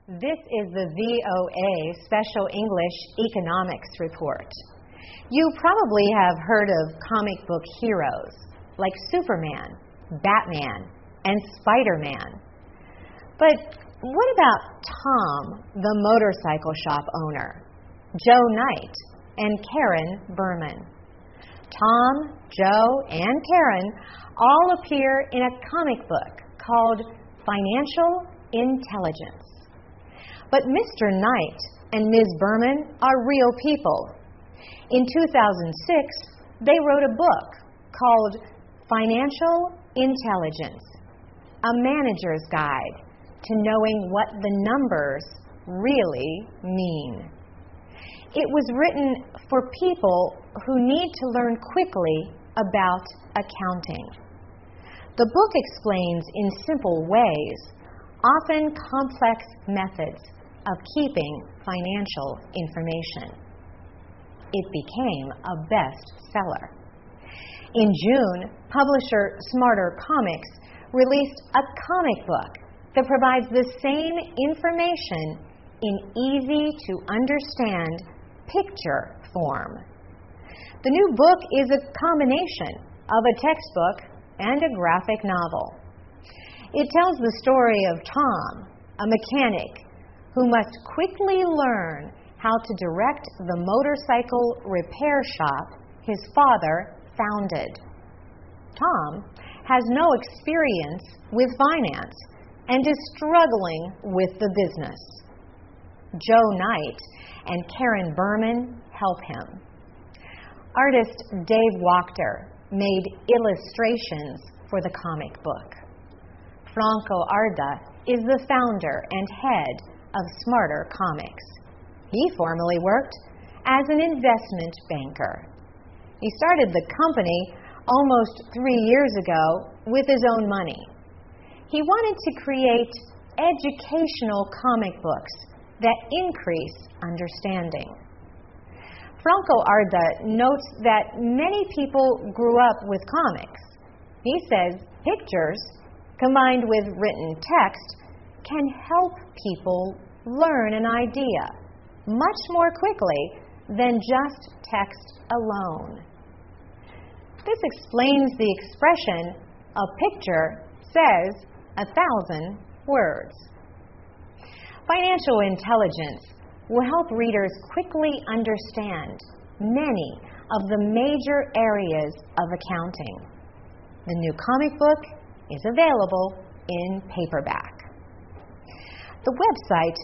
This is the VOA Special English Economics Report. You probably have heard of comic book heroes like Superman, Batman, and Spider-Man. But what about Tom, the motorcycle shop owner, Joe Knight, and Karen Berman? Tom, Joe, and Karen all appear in a comic book called Financial Intelligence. But Mr. Knight and Ms. Berman are real people. In 2006, they wrote a book called Financial Intelligence, a manager's guide to knowing what the numbers really mean. It was written for people who need to learn quickly about accounting. The book explains in simple ways, often complex methods of keeping financial information. It became a bestseller. In June, publisher Smarter Comics released a comic book that provides the same information in easy-to-understand picture form. The new book is a combination of a textbook and a graphic novel. It tells the story of Tom, a mechanic who must quickly learn how to direct the motorcycle repair shop his father founded. Tom has no experience with finance and is struggling with the business. Joe Knight and Karen Berman help him. Artist Dave Wachter made illustrations for the comic book. Franco Arda is the founder and head of Smarter Comics. He formerly worked as an investment banker. He started the company almost 3 years ago with his own money. He wanted to create educational comic books that increase understanding. Franco Arda notes that many people grew up with comics. He says pictures combined with written text can help people learn an idea much more quickly than just text alone. This explains the expression, a picture says 1,000 words. Financial intelligence will help readers quickly understand many of the major areas of accounting. The new comic book is available in paperback. The website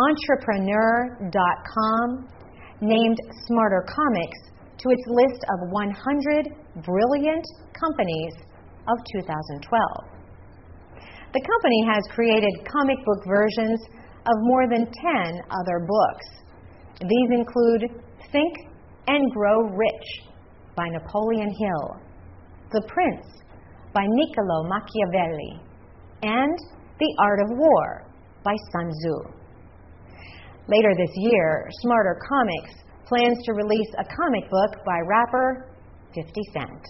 entrepreneur.com named Smarter Comics to its list of 100 brilliant companies of 2012. The company has created comic book versions of more than 10 other books. These include Think and Grow Rich by Napoleon Hill, The Prince by Niccolo Machiavelli, and The Art of War by Sun Tzu. Later this year, Smarter Comics plans to release a comic book by rapper 50 Cent.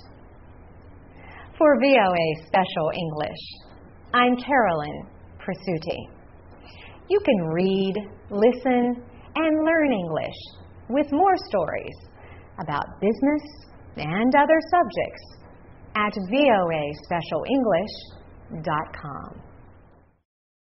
For VOA Special English, I'm Carolyn Presutti. You can read, listen, and learn English with more stories about business and other subjects at voaspecialenglish.com.